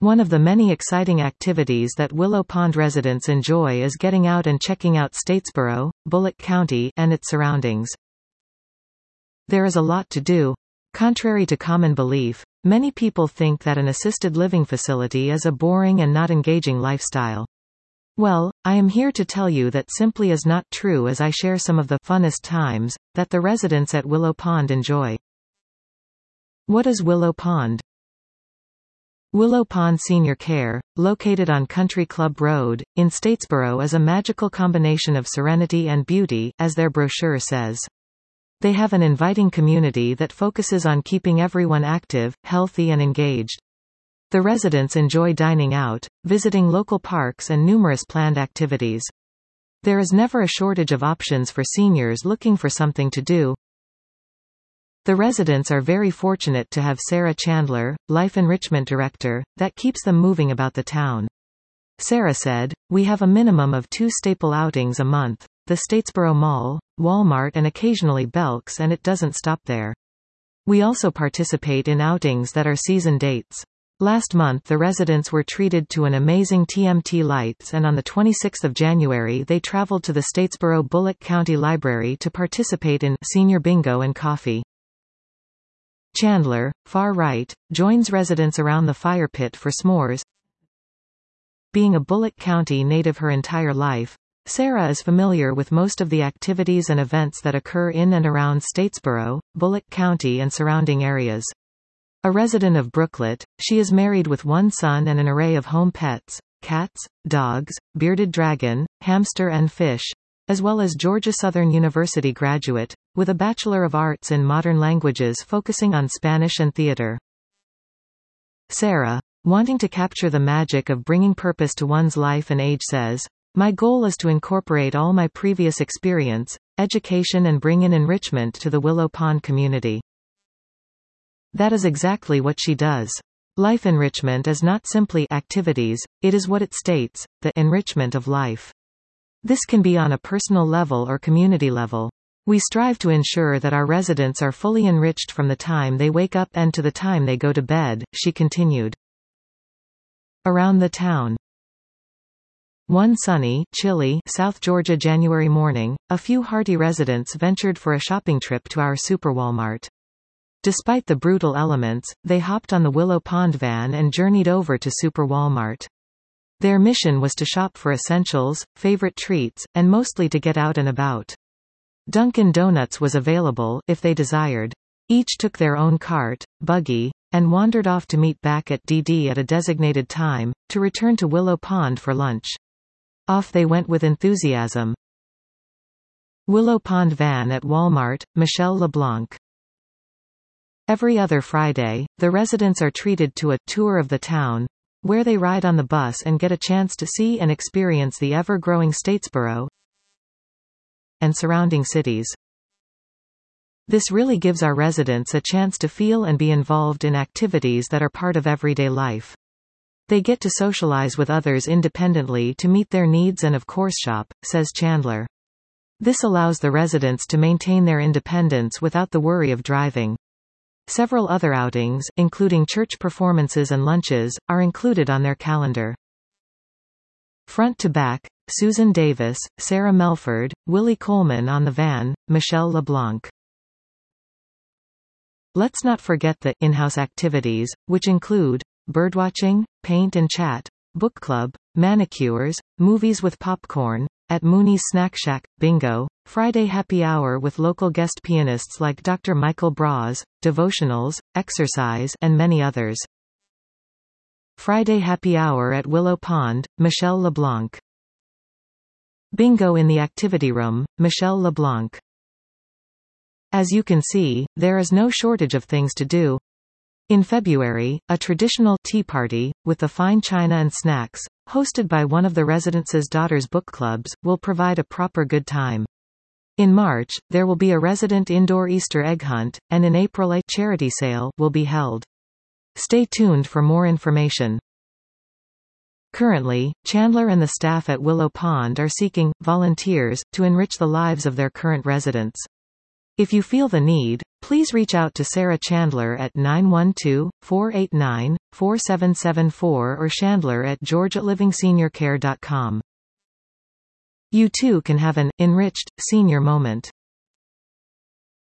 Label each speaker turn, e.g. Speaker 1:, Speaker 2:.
Speaker 1: One of the many exciting activities that Willow Pond residents enjoy is getting out and checking out Statesboro, Bullock County, and its surroundings. There is a lot to do. Contrary to common belief, many people think that an assisted living facility is a boring and not engaging lifestyle. Well, I am here to tell you that simply is not true, as I share some of the funnest times that the residents at Willow Pond enjoy. What is Willow Pond? Willow Pond Senior Care, located on Country Club Road, in Statesboro, is a magical combination of serenity and beauty, as their brochure says. They have an inviting community that focuses on keeping everyone active, healthy and engaged. The residents enjoy dining out, visiting local parks and numerous planned activities. There is never a shortage of options for seniors looking for something to do. The residents are very fortunate to have Sarah Chandler, Life Enrichment Director, that keeps them moving about the town. Sarah said, "We have a minimum of 2 staple outings a month, the Statesboro Mall, Walmart and occasionally Belk's, and it doesn't stop there. We also participate in outings that are season dates. Last month the residents were treated to an amazing TMT lights, and on the 26th of January they traveled to the Statesboro Bullock County Library to participate in Senior Bingo and Coffee." Chandler, far right, joins residents around the fire pit for s'mores. Being a Bullock County native her entire life, Sarah is familiar with most of the activities and events that occur in and around Statesboro, Bullock County and surrounding areas. A resident of Brooklet, she is married with 1 son and an array of home pets, cats, dogs, bearded dragon, hamster and fish, as well as Georgia Southern University graduate, with a Bachelor of Arts in Modern Languages focusing on Spanish and theater. Sarah, wanting to capture the magic of bringing purpose to one's life and age, says, "My goal is to incorporate all my previous experience, education and bring in enrichment to the Willow Pond community." That is exactly what she does. Life enrichment is not simply activities, it is what it states, the enrichment of life. This can be on a personal level or community level. We strive to ensure that our residents are fully enriched from the time they wake up and to the time they go to bed, she continued. Around the town. One sunny, chilly, South Georgia January morning, a few hearty residents ventured for a shopping trip to our Super Walmart. Despite the brutal elements, they hopped on the Willow Pond van and journeyed over to Super Walmart. Their mission was to shop for essentials, favorite treats, and mostly to get out and about. Dunkin' Donuts was available, if they desired. Each took their own cart, buggy, and wandered off to meet back at DD at a designated time, to return to Willow Pond for lunch. Off they went with enthusiasm. Willow Pond van at Walmart, Michelle LeBlanc. Every other Friday, the residents are treated to a tour of the town, where they ride on the bus and get a chance to see and experience the ever-growing Statesboro and surrounding cities. This really gives our residents a chance to feel and be involved in activities that are part of everyday life. They get to socialize with others independently to meet their needs and of course shop, says Chandler. This allows the residents to maintain their independence without the worry of driving. Several other outings, including church performances and lunches, are included on their calendar. Front to back, Susan Davis, Sarah Melford, Willie Coleman on the van, Michelle LeBlanc. Let's not forget the in-house activities, which include birdwatching, paint and chat, book club, manicures, movies with popcorn, at Mooney's Snack Shack, bingo, Friday happy hour with local guest pianists like Dr. Michael Braz, devotionals, exercise, and many others. Friday happy hour at Willow Pond, Michelle LeBlanc. Bingo in the activity room, Michelle LeBlanc. As you can see, there is no shortage of things to do. In February, a traditional tea party, with the fine china and snacks, hosted by one of the residents' daughters' book clubs, will provide a proper good time. In March, there will be a resident indoor Easter egg hunt, and in April a charity sale will be held. Stay tuned for more information. Currently, Chandler and the staff at Willow Pond are seeking volunteers to enrich the lives of their current residents. If you feel the need, please reach out to Sarah Chandler at 912-489-4600 4774 or Chandler@georgialiving.seniorcare.com. You too can have an enriched senior moment.